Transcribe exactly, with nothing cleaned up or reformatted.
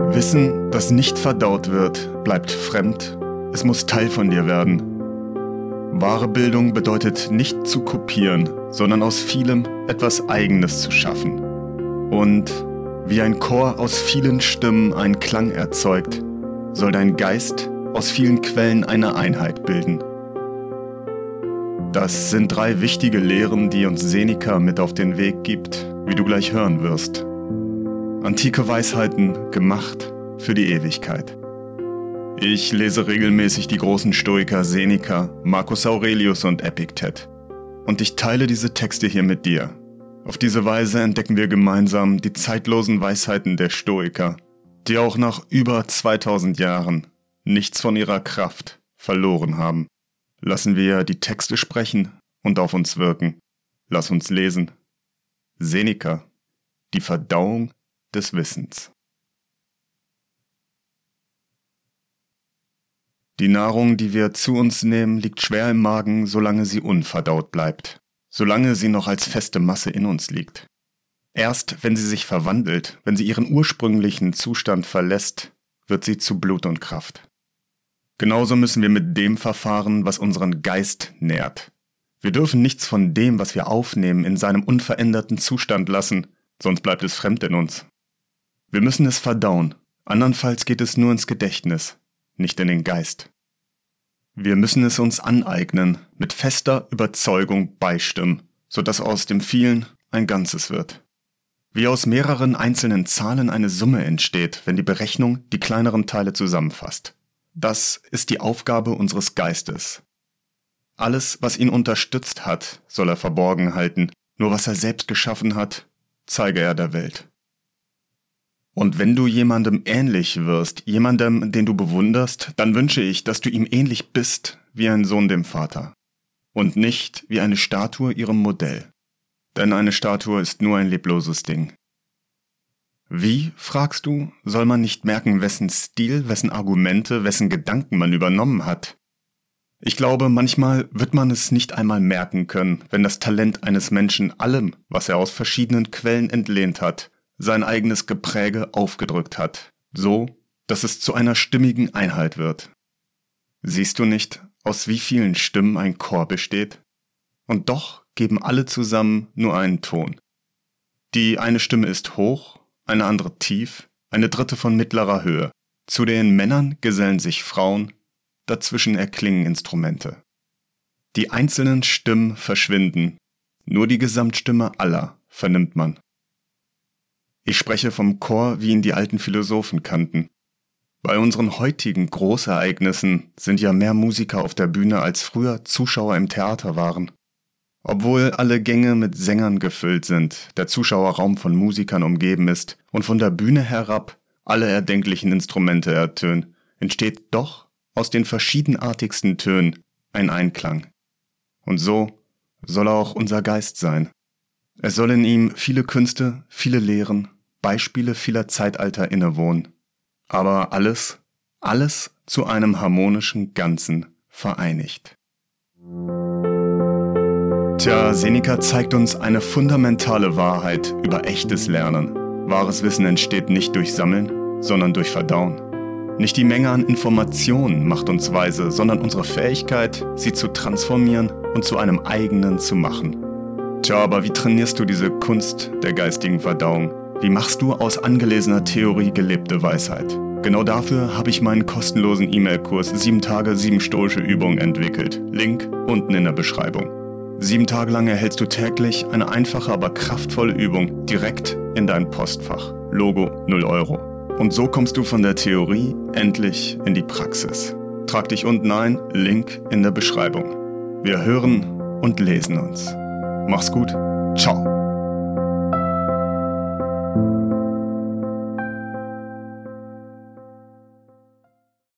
Wissen, das nicht verdaut wird, bleibt fremd. Es muss Teil von dir werden. Wahre Bildung bedeutet nicht zu kopieren, sondern aus vielem etwas Eigenes zu schaffen. Und wie ein Chor aus vielen Stimmen einen Klang erzeugt, soll dein Geist aus vielen Quellen eine Einheit bilden. Das sind drei wichtige Lehren, die uns Seneca mit auf den Weg gibt, wie du gleich hören wirst. Antike Weisheiten gemacht für die Ewigkeit. Ich lese regelmäßig die großen Stoiker Seneca, Marcus Aurelius und Epiktet. Und ich teile diese Texte hier mit dir. Auf diese Weise entdecken wir gemeinsam die zeitlosen Weisheiten der Stoiker, die auch nach über zweitausend Jahren nichts von ihrer Kraft verloren haben. Lassen wir die Texte sprechen und auf uns wirken. Lass uns lesen. Seneca, die Verdauung des Wissens. Die Nahrung, die wir zu uns nehmen, liegt schwer im Magen, solange sie unverdaut bleibt, solange sie noch als feste Masse in uns liegt. Erst wenn sie sich verwandelt, wenn sie ihren ursprünglichen Zustand verlässt, wird sie zu Blut und Kraft. Genauso müssen wir mit dem verfahren, was unseren Geist nährt. Wir dürfen nichts von dem, was wir aufnehmen, in seinem unveränderten Zustand lassen, sonst bleibt es fremd in uns. Wir müssen es verdauen, andernfalls geht es nur ins Gedächtnis, nicht in den Geist. Wir müssen es uns aneignen, mit fester Überzeugung beistimmen, sodass aus dem vielen ein Ganzes wird. Wie aus mehreren einzelnen Zahlen eine Summe entsteht, wenn die Berechnung die kleineren Teile zusammenfasst. Das ist die Aufgabe unseres Geistes. Alles, was ihn unterstützt hat, soll er verborgen halten, nur was er selbst geschaffen hat, zeige er der Welt. Und wenn du jemandem ähnlich wirst, jemandem, den du bewunderst, dann wünsche ich, dass du ihm ähnlich bist wie ein Sohn dem Vater und nicht wie eine Statue ihrem Modell. Denn eine Statue ist nur ein lebloses Ding. Wie, fragst du, soll man nicht merken, wessen Stil, wessen Argumente, wessen Gedanken man übernommen hat? Ich glaube, manchmal wird man es nicht einmal merken können, wenn das Talent eines Menschen allem, was er aus verschiedenen Quellen entlehnt hat, sein eigenes Gepräge aufgedrückt hat, so, dass es zu einer stimmigen Einheit wird. Siehst du nicht, aus wie vielen Stimmen ein Chor besteht? Und doch geben alle zusammen nur einen Ton. Die eine Stimme ist hoch, eine andere tief, eine dritte von mittlerer Höhe. Zu den Männern gesellen sich Frauen, dazwischen erklingen Instrumente. Die einzelnen Stimmen verschwinden, nur die Gesamtstimme aller vernimmt man. Ich spreche vom Chor, wie ihn die alten Philosophen kannten. Bei unseren heutigen Großereignissen sind ja mehr Musiker auf der Bühne, als früher Zuschauer im Theater waren. Obwohl alle Gänge mit Sängern gefüllt sind, der Zuschauerraum von Musikern umgeben ist und von der Bühne herab alle erdenklichen Instrumente ertönen, entsteht doch aus den verschiedenartigsten Tönen ein Einklang. Und so soll auch unser Geist sein. Es soll in ihm viele Künste, viele Lehren, Beispiele vieler Zeitalter innewohnen. Aber alles, alles zu einem harmonischen Ganzen vereinigt. Tja, Seneca zeigt uns eine fundamentale Wahrheit über echtes Lernen. Wahres Wissen entsteht nicht durch Sammeln, sondern durch Verdauen. Nicht die Menge an Informationen macht uns weise, sondern unsere Fähigkeit, sie zu transformieren und zu einem eigenen zu machen. Tja, aber wie trainierst du diese Kunst der geistigen Verdauung? Wie machst du aus angelesener Theorie gelebte Weisheit? Genau dafür habe ich meinen kostenlosen E-Mail-Kurs sieben Tage, sieben stoische Übungen entwickelt. Link unten in der Beschreibung. Sieben Tage lang erhältst du täglich eine einfache, aber kraftvolle Übung direkt in dein Postfach. Logo null Euro. Und so kommst du von der Theorie endlich in die Praxis. Trag dich unten ein, Link in der Beschreibung. Wir hören und lesen uns. Mach's gut. Ciao.